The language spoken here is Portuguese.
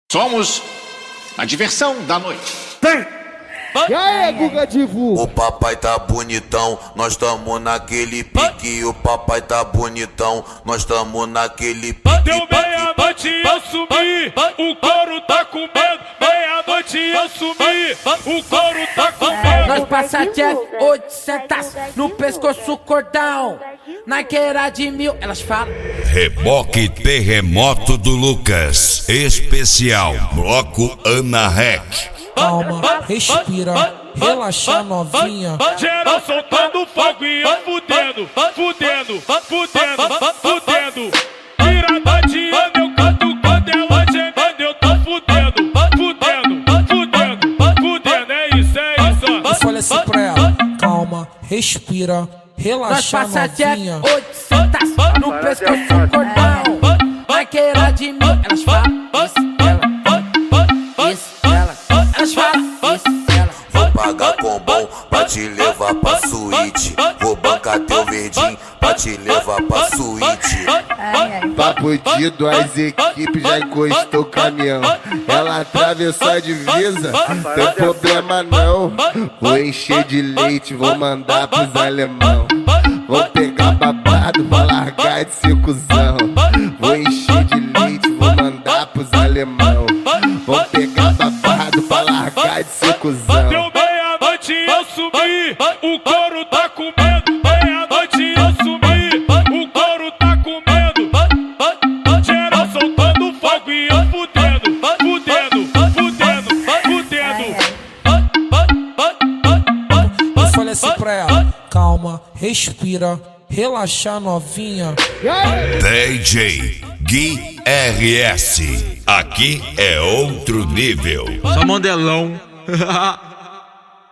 Somos a diversão da noite. Tem! E aí, Guga Divu? O papai tá bonitão, nós tamo naquele pique. O papai tá bonitão, nós tamo naquele pique. Deu meia-noite e eu sumi, o couro tá com medo. Meia-noite e eu sumi, o couro tá com medo. Nós passa Jeff 800 no pescoço cordão. Na queira de 1000, elas falam. Reboque Terremoto do Lucas. Especial Bloco Ana Rec. Calma, respira, relaxa novinha. Geral soltando fogo e eu fudendo, fudendo, fudendo, fudendo. Virada de ano eu canto quando ela gemendo, eu tô fudendo, fudendo, fudendo, fudendo. É isso, Eu falei assim pra ela, calma, respira, Nós relaxa passa Jeff novinha. 800 no pescoço cordão. Na queira de 1000, elas falam. Isso, ela. Elas falam. Isso, ela. Vou pagar com bom pra te levar pra suíte. Vou bancar teu verdinho pra te levar pra suíte. Papo de duas equipes, já encostou o caminhão. Ela atravessou a divisa, tem problema não. Vou encher de leite, vou mandar pros alemão. Vou pegar babado, vou largar de ser cuzão. Vou encher de leite, vou mandar pros alemão. Vou pegar babado, vou largar de ser cuzão. Deu meia-noite e eu sumi, o couro tá com medo. Meia-noite e eu sumi, o couro tá com medo. Geral soltando fogo e eu fudendo, fudendo, fudendo, fudendo. Eu falei assim pra ela, calma, respira, relaxa novinha. DJ Gui RS. Aqui é outro nível. Só modelão.